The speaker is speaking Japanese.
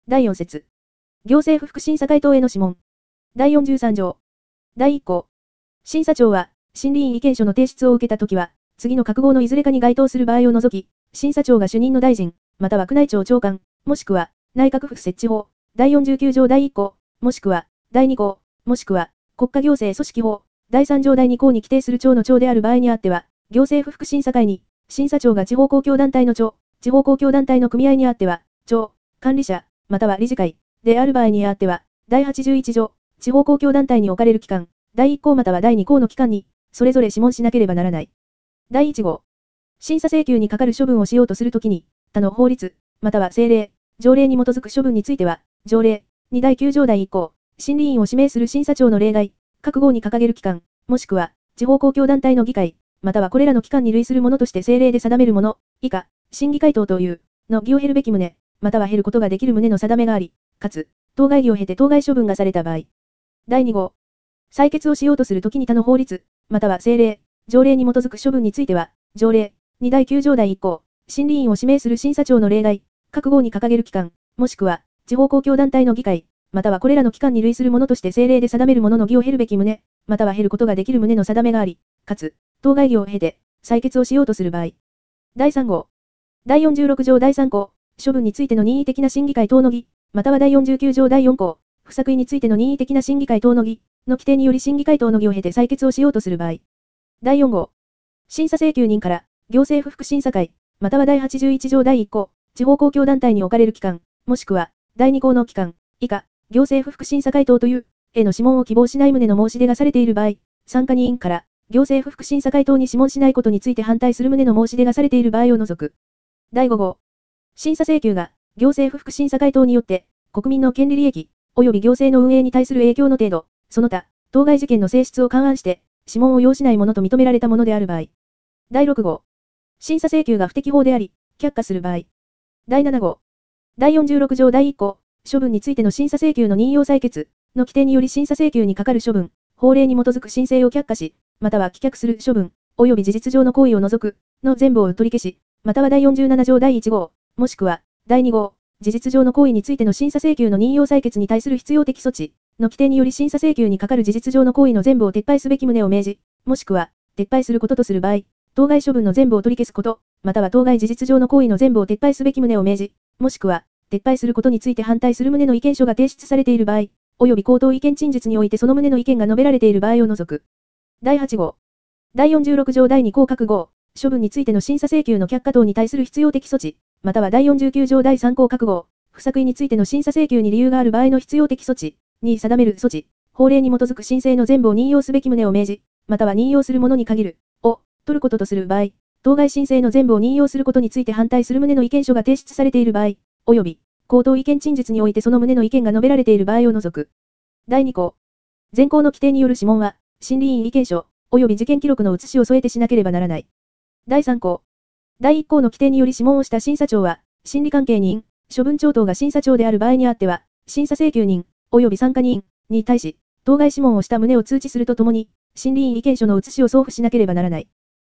第4節。行政府福審査回答への諮問。第43条。第1項。審査庁は、審理員意見書の提出を受けたときは、次の各号のいずれかに該当する場合を除き、審査庁が主任の大臣、または宮内庁長官、もしくは、内閣府設置法、第49条第1項、もしくは、第2項、もしくは、国家行政組織法、第3条第2項に規定する庁の長である場合にあっては、行政府福審査会に、審査庁が地方公共団体の長、地方公共団体の組合にあっては、長、管理者、または理事会、である場合にあっては、第81条、地方公共団体に置かれる機関、第1項または第2項の機関に、それぞれ諮問しなければならない。第1号。審査請求に係る処分をしようとするときに、他の法律、または政令、条例に基づく処分については、条例、2第9条第1項、審理員を指名する審査庁の例外、各号に掲げる機関、もしくは、地方公共団体の議会、またはこれらの機関に類するものとして政令で定めるもの、以下、審議回答という、の義を経るべき旨、または経ることができる旨の定めがあり、かつ、当該義を経て当該処分がされた場合。第2号。採決をしようとするときに他の法律、または政令、条例に基づく処分については、条例、2第9条第1項、審理員を指名する審査庁の例外、各号に掲げる機関、もしくは、地方公共団体の議会、またはこれらの機関に類するものとして政令で定めるものの義を経るべき旨、または経ることができる旨の定めがあり、かつ、当該義を経て、採決をしようとする場合。第3号。第46条第3項、処分についての任意的な審議会等の議、または第49条第4項、不作為についての任意的な審議会等の議、の規定により審議会等の議を経て採決をしようとする場合。第4号。審査請求人から、行政府福審査会、または第81条第1項、地方公共団体に置かれる機関、もしくは、第2項の機関、以下、行政府福審査会等という、への諮問を希望しない旨の申し出がされている場合、参加人員から、行政府福審査会等に諮問しないことについて反対する旨の申し出がされている場合を除く。第5号。審査請求が、行政府福審査会等によって、国民の権利利益、及び行政の運営に対する影響の程度、その他、当該事件の性質を勘案して、諮問を要しないものと認められたものである場合。第6号。審査請求が不適法であり、却下する場合。第7号。第46条第1項、処分についての審査請求の任用採決の規定により審査請求に係る処分、法令に基づく申請を却下し、または棄却する処分、及び事実上の行為を除く、の全部を取り消し、または第47条第1号、もしくは、第2号、事実上の行為についての審査請求の任用採決に対する必要的措置、の規定により審査請求に係る事実上の行為の全部を撤廃すべき旨を命じ、もしくは、撤廃することとする場合、当該処分の全部を取り消すこと、または当該事実上の行為の全部を撤廃すべき旨を命じ、もしくは、撤廃することについて反対する旨の意見書が提出されている場合、及び口頭意見陳述においてその旨の意見が述べられている場合を除く。第8号。第46条第2項各号、処分についての審査請求の却下等に対する必要的措置、または第49条第3項各号、不作為についての審査請求に理由がある場合の必要的措置、に定める措置、法令に基づく申請の全部を任用すべき旨を命じ、または任用するものに限る、を、取ることとする場合、当該申請の全部を任用することについて反対する旨の意見書が提出されている場合、及び、口頭意見陳述においてその旨の意見が述べられている場合を除く。第2項。前項の規定による諮問は、審理員意見書、及び事件記録の写しを添えてしなければならない。第3項。第1項の規定により諮問をした審査庁は、審理関係人、処分庁等が審査庁である場合にあっては、審査請求人、及び参加人に対し、当該諮問をした旨を通知するとともに、審理員意見書の写しを送付しなければならない。